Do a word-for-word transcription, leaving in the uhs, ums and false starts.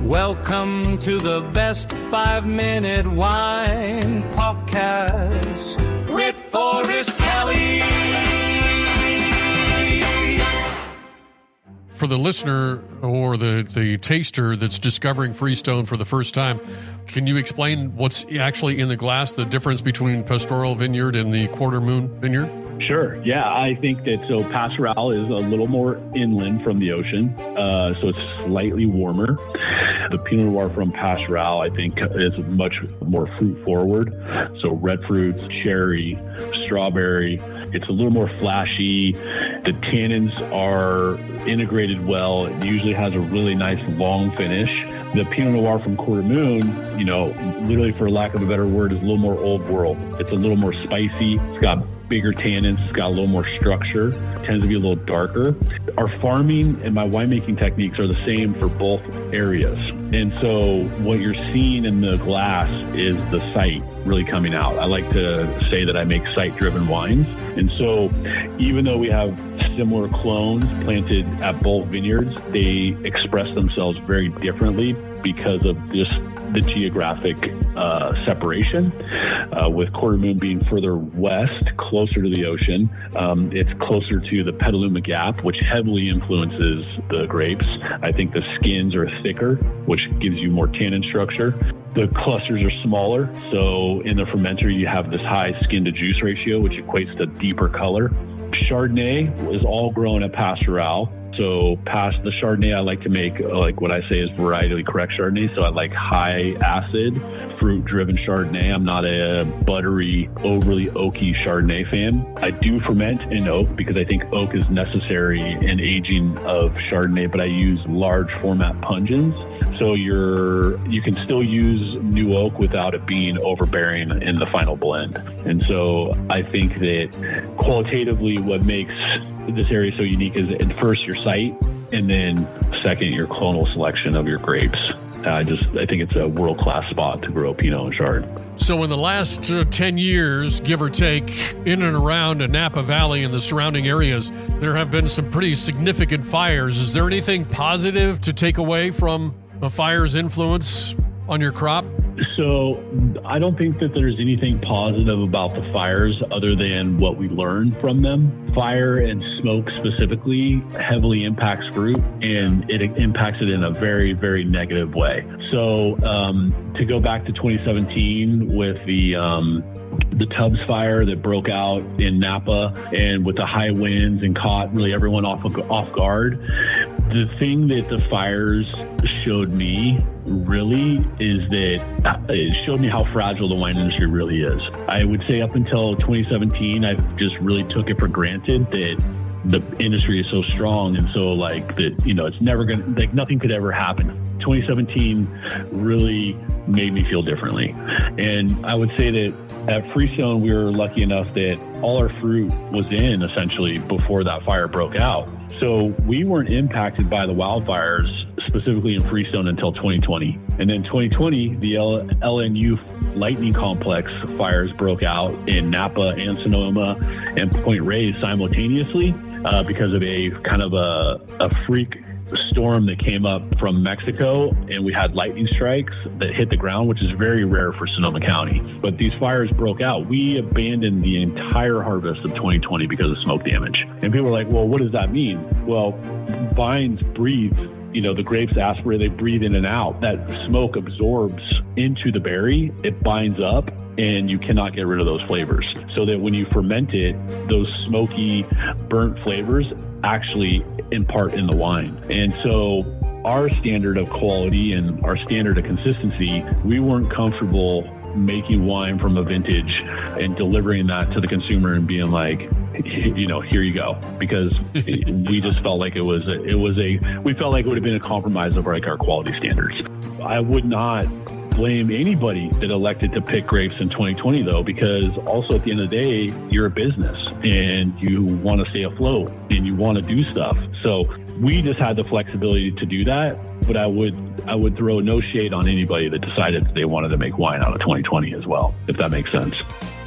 Welcome to the best five-minute wine podcast with Forrest Kelly. For the listener or the, the taster that's discovering Freestone for the first time, can you explain what's actually in the glass, the difference between Pastoral Vineyard and the Quarter Moon Vineyard? Sure. Yeah, I think that so Pastoral is a little more inland from the ocean, uh, so it's slightly warmer. The Pinot Noir from Pastoral, I think, is much more fruit forward. So red fruits, cherry, strawberry. It's a little more flashy. The tannins are integrated well. It usually has a really nice long finish. The Pinot Noir from Quarter Moon, you know, literally for lack of a better word, is a little more old world. It's a little more spicy. It's got bigger tannins. It's got a little more structure. It tends to be a little darker. Our farming and my winemaking techniques are the same for both areas. And so what you're seeing in the glass is the site really coming out. I like to say that I make site-driven wines. And so even though we have similar clones planted at both vineyards, they express themselves very differently because of just the geographic uh, separation. Uh, with Quarter Moon being further west, closer to the ocean, um, it's closer to the Petaluma Gap, which heavily influences the grapes. I think the skins are thicker, which gives you more tannin structure. The clusters are smaller, so in the fermenter you have this high skin to juice ratio, which equates to deeper color. Chardonnay is all grown at Pastoral. So past the Chardonnay, I like to make uh, like what I say is varietally correct Chardonnay. So I like high acid, fruit driven Chardonnay. I'm not a buttery, overly oaky Chardonnay fan. I do ferment in oak because I think oak is necessary in aging of Chardonnay, but I use large format pungens. So you're, you can still use new oak without it being overbearing in the final blend. And so I think that qualitatively what makes this area so unique is at first your site, and then second, your clonal selection of your grapes. I just, I think it's a world-class spot to grow Pinot and Chard. So in the last uh, ten years, give or take, in and around Napa Valley and the surrounding areas, there have been some pretty significant fires. Is there anything positive to take away from a fire's influence on your crop? So I don't think that there's anything positive about the fires other than what we learned from them. Fire and smoke specifically heavily impacts fruit, and it impacts it in a very, very negative way. So um, to go back to twenty seventeen with the um, the Tubbs fire that broke out in Napa, and with the high winds and caught really everyone off off guard. The thing that the fires showed me really is that it showed me how fragile the wine industry really is. I would say up until twenty seventeen, I just really took it for granted that the industry is so strong, and so like that, you know, it's never going to, like nothing could ever happen. twenty seventeen really made me feel differently. And I would say that at Freestone, we were lucky enough that all our fruit was in essentially before that fire broke out. So we weren't impacted by the wildfires specifically in Freestone until twenty twenty. And then twenty twenty, the L N U Lightning Complex fires broke out in Napa and Sonoma and Point Reyes simultaneously uh, because of a kind of a, a freak storm that came up from Mexico, and we had lightning strikes that hit the ground, which is very rare for Sonoma County. But these fires broke out. We abandoned the entire harvest of twenty twenty because of smoke damage. And people are like, well, what does that mean? Well, vines breathe, you know, the grapes aspirate, they breathe in and out. That smoke absorbs into the berry, it binds up, and you cannot get rid of those flavors. So that when you ferment it, those smoky, burnt flavors actually impart in the wine. And so our standard of quality and our standard of consistency, we weren't comfortable making wine from a vintage and delivering that to the consumer and being like, you know, here you go, because we just felt like it was a, it was a we felt like it would have been a compromise of like our quality standards. I would not blame anybody that elected to pick grapes in twenty twenty, though, because also at the end of the day, you're a business and you want to stay afloat and you want to do stuff. So we just had the flexibility to do that. But I would I would throw no shade on anybody that decided that they wanted to make wine out of twenty twenty as well, if that makes sense.